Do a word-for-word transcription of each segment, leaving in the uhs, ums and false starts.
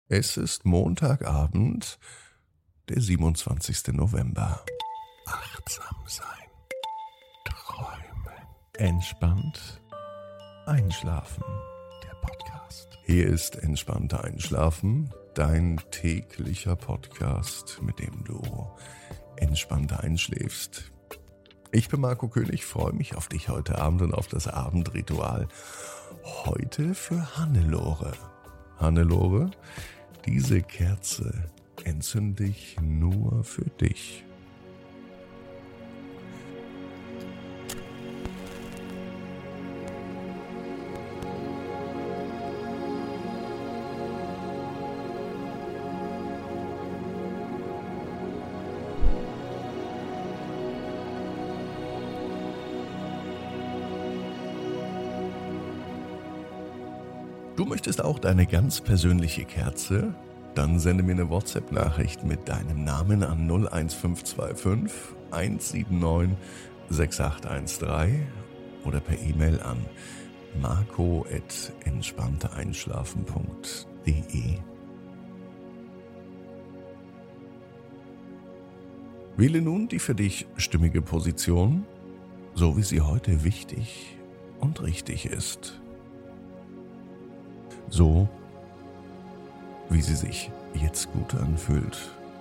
Es ist Montagabend, der siebenundzwanzigste November. Achtsam sein, träumen, entspannt einschlafen. Der Podcast. Hier ist Entspannter Einschlafen, dein täglicher Podcast, mit dem du entspannter einschläfst. Ich bin Marco König, freue mich auf dich heute Abend und auf das Abendritual. Heute für Hannelore. Hannelore, diese Kerze entzünde ich nur für dich. Du möchtest auch deine ganz persönliche Kerze? Dann sende mir eine WhatsApp-Nachricht mit deinem Namen an null eins fünf zwei fünf eins sieben neun sechs acht eins drei oder per E-Mail an marco at entspanntereinschlafen punkt de. Wähle nun die für dich stimmige Position, so wie sie heute wichtig und richtig ist. So, wie sie sich jetzt gut anfühlt.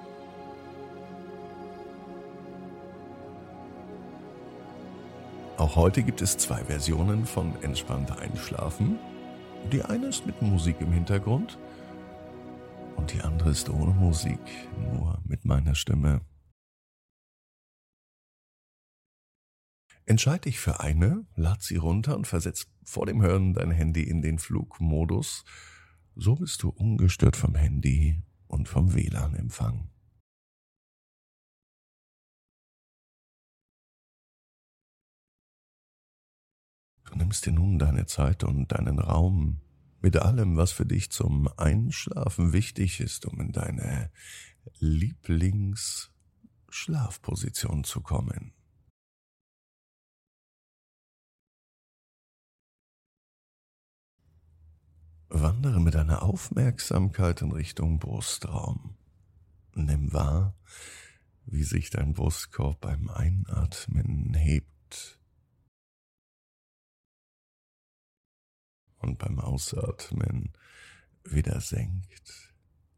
Auch heute gibt es zwei Versionen von Entspannter Einschlafen. Die eine ist mit Musik im Hintergrund und die andere ist ohne Musik, nur mit meiner Stimme. Entscheid dich für eine, lad sie runter und versetz vor dem Hören dein Handy in den Flugmodus. So bist du ungestört vom Handy und vom W L A N-Empfang. Du nimmst dir nun deine Zeit und deinen Raum mit allem, was für dich zum Einschlafen wichtig ist, um in deine Lieblingsschlafposition zu kommen. Wandere mit deiner Aufmerksamkeit in Richtung Brustraum. Nimm wahr, wie sich dein Brustkorb beim Einatmen hebt und beim Ausatmen wieder senkt.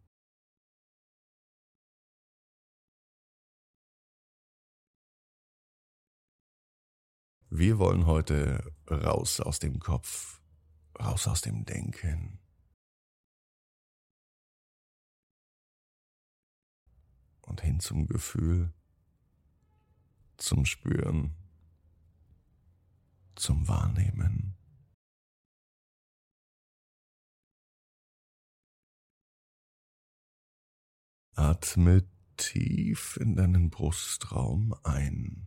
Wir wollen heute raus aus dem Kopf, raus aus dem Denken und hin zum Gefühl, zum Spüren, zum Wahrnehmen. Atme tief in deinen Brustraum ein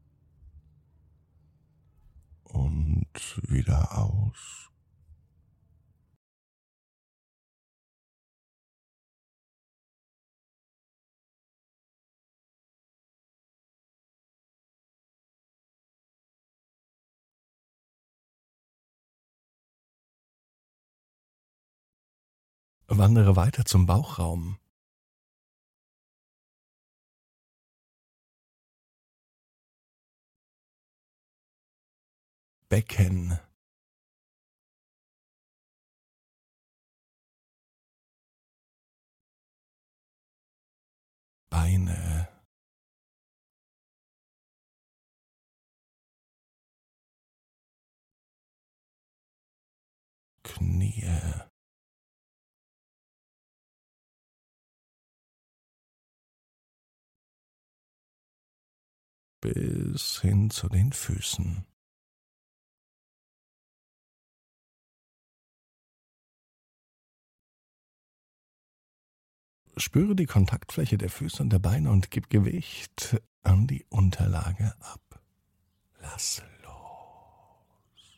und wieder aus. Wandere weiter zum Bauchraum. Becken. Beine. Knie. Bis hin zu den Füßen. Spüre die Kontaktfläche der Füße und der Beine und gib Gewicht an die Unterlage ab. Lass los.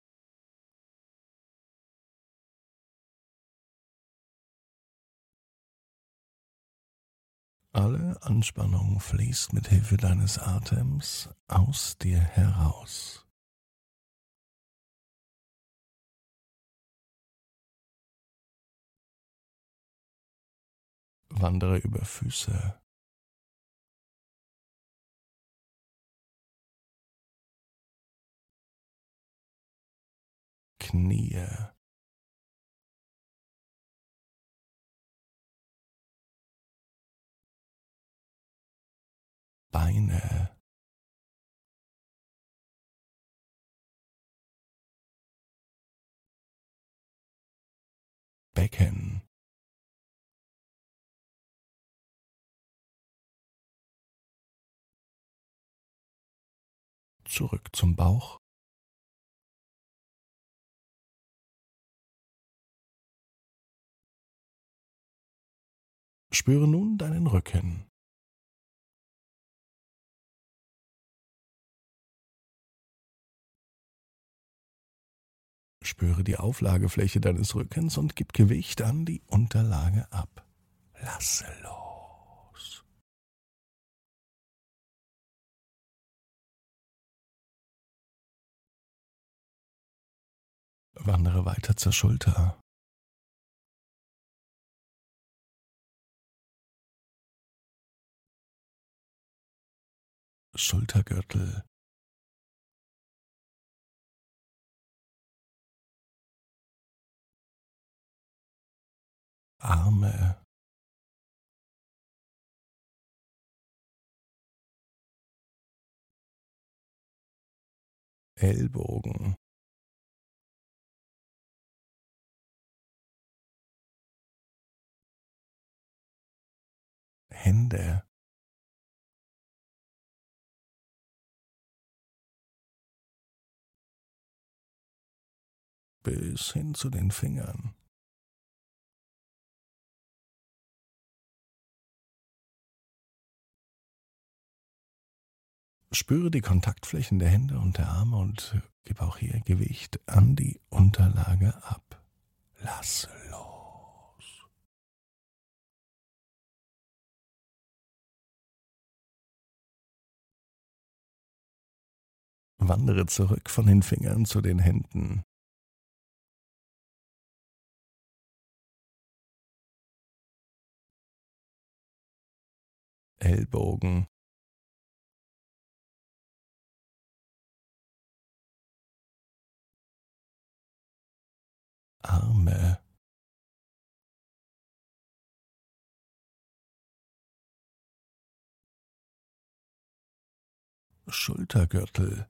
Alle Anspannung fließt mit Hilfe deines Atems aus dir heraus. Wandere über Füße, Knie, Beine, Becken, zurück zum Bauch, spüre nun deinen Rücken. Spüre die Auflagefläche deines Rückens und gib Gewicht an die Unterlage ab. Lasse los. Wandere weiter zur Schulter. Schultergürtel, Arme, Ellbogen, Hände, bis hin zu den Fingern. Spüre die Kontaktflächen der Hände und der Arme und gib auch hier Gewicht an die Unterlage ab. Lasse los. Wandere zurück von den Fingern zu den Händen. Ellbogen, Arme, Schultergürtel,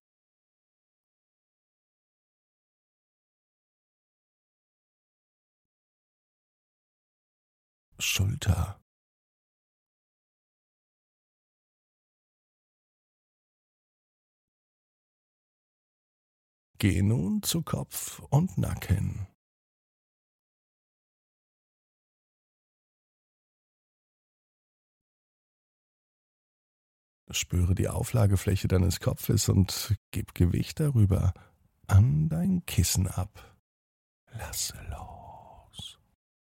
Schulter, geh nun zu Kopf und Nacken. Spüre die Auflagefläche deines Kopfes und gib Gewicht darüber an dein Kissen ab. Lasse los.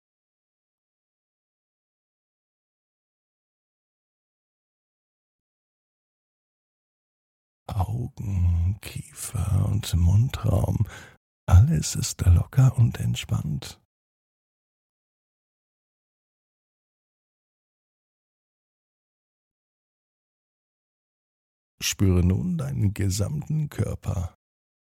Augen, Kiefer und Mundraum, alles ist locker und entspannt. Spüre nun deinen gesamten Körper.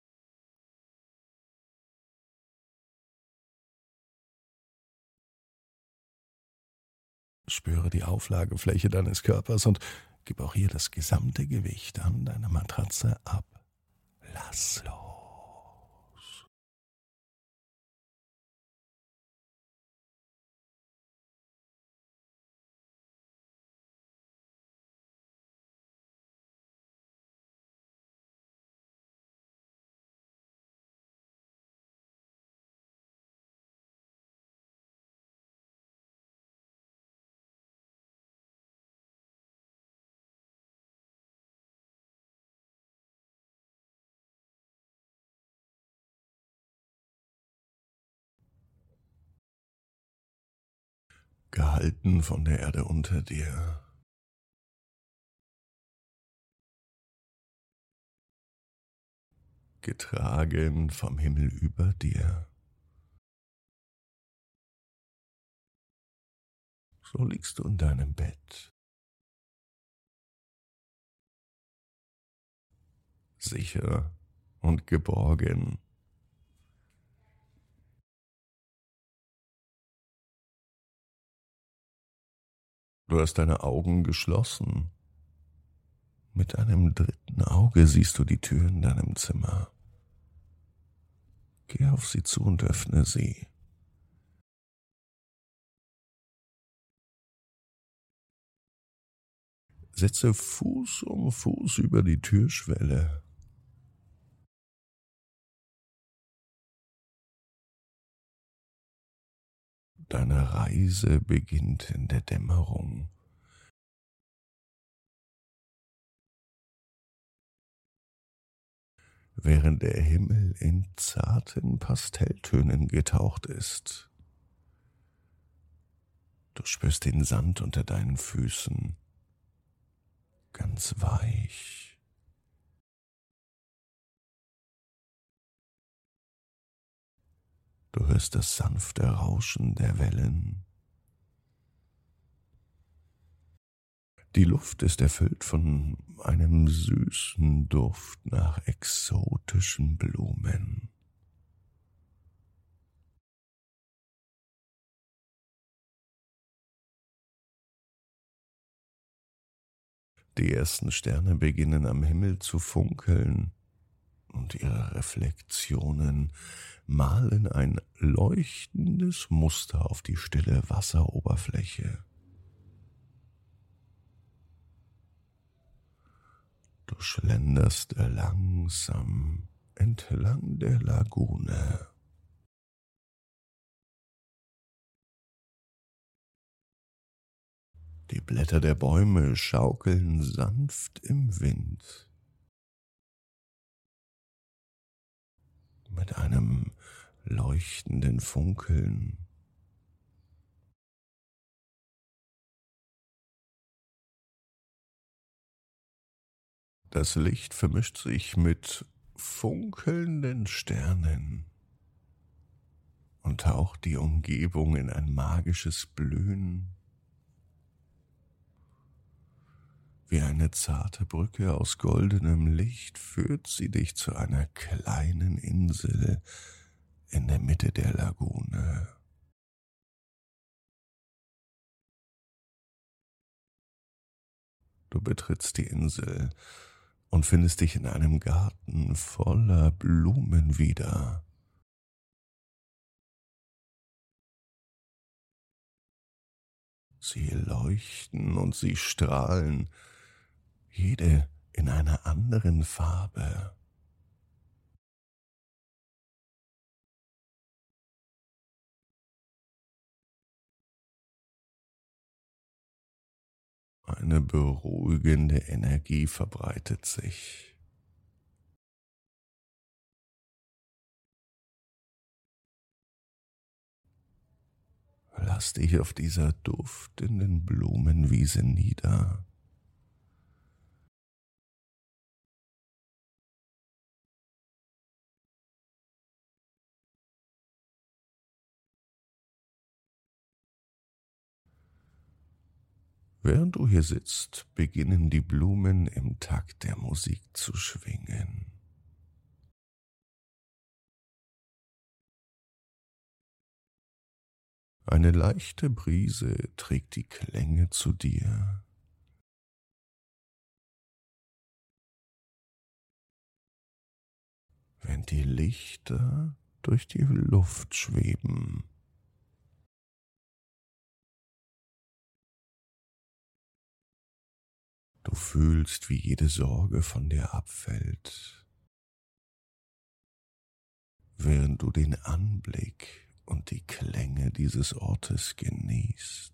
Spüre die Auflagefläche deines Körpers und gib auch hier das gesamte Gewicht an deiner Matratze ab. Lass los. Gehalten von der Erde unter dir, getragen vom Himmel über dir, So liegst du in deinem Bett, sicher und geborgen. Du hast deine Augen geschlossen. Mit einem dritten Auge siehst du die Tür in deinem Zimmer. Geh auf sie zu und öffne sie. Setze Fuß um Fuß über die Türschwelle. Deine Reise beginnt in der Dämmerung. Während der Himmel in zarten Pastelltönen getaucht ist. Du spürst den Sand unter deinen Füßen, ganz weich. Du hörst das sanfte Rauschen der Wellen. Die Luft ist erfüllt von einem süßen Duft nach exotischen Blumen. Die ersten Sterne beginnen am Himmel zu funkeln und ihre Reflexionen malen ein leuchtendes Muster auf die stille Wasseroberfläche. Du schlenderst langsam entlang der Lagune. Die Blätter der Bäume schaukeln sanft im Wind. Mit einem leuchtenden Funkeln. Das Licht vermischt sich mit funkelnden Sternen und taucht die Umgebung in ein magisches Blühen. Wie eine zarte Brücke aus goldenem Licht führt sie dich zu einer kleinen Insel in der Mitte der Lagune. Du betrittst die Insel und findest dich in einem Garten voller Blumen wieder. Sie leuchten und sie strahlen, jede in einer anderen Farbe. Eine beruhigende Energie verbreitet sich. Lass dich auf dieser duftenden Blumenwiese nieder. Während du hier sitzt, beginnen die Blumen im Takt der Musik zu schwingen. Eine leichte Brise trägt die Klänge zu dir. Während die Lichter durch die Luft schweben. Du fühlst, wie jede Sorge von dir abfällt, während du den Anblick und die Klänge dieses Ortes genießt.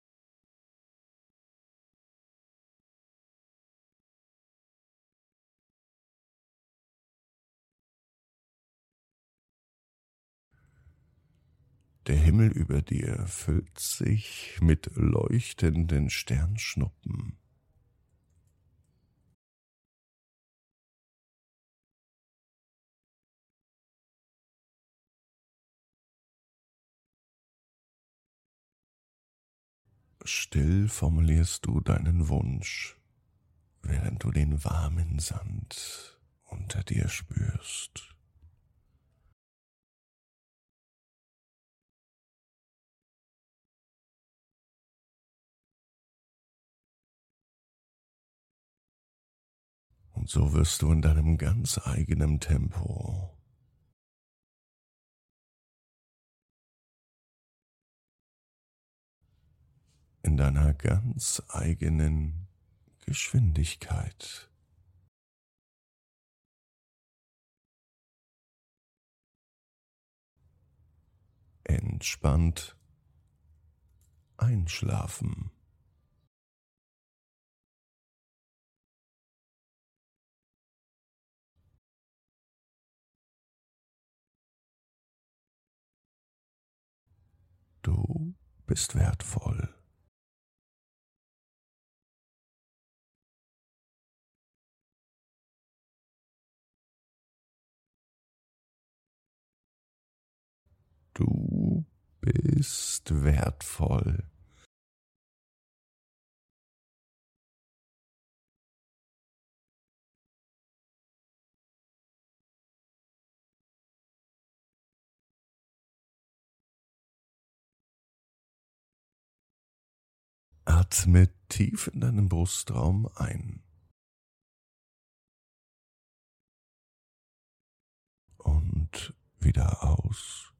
Der Himmel über dir füllt sich mit leuchtenden Sternschnuppen. Still formulierst du deinen Wunsch, während du den warmen Sand unter dir spürst. Und so wirst du in deinem ganz eigenen Tempo in deiner ganz eigenen Geschwindigkeit entspannt einschlafen. Du bist wertvoll. Du bist wertvoll. Atme tief in deinen Brustraum ein und wieder aus.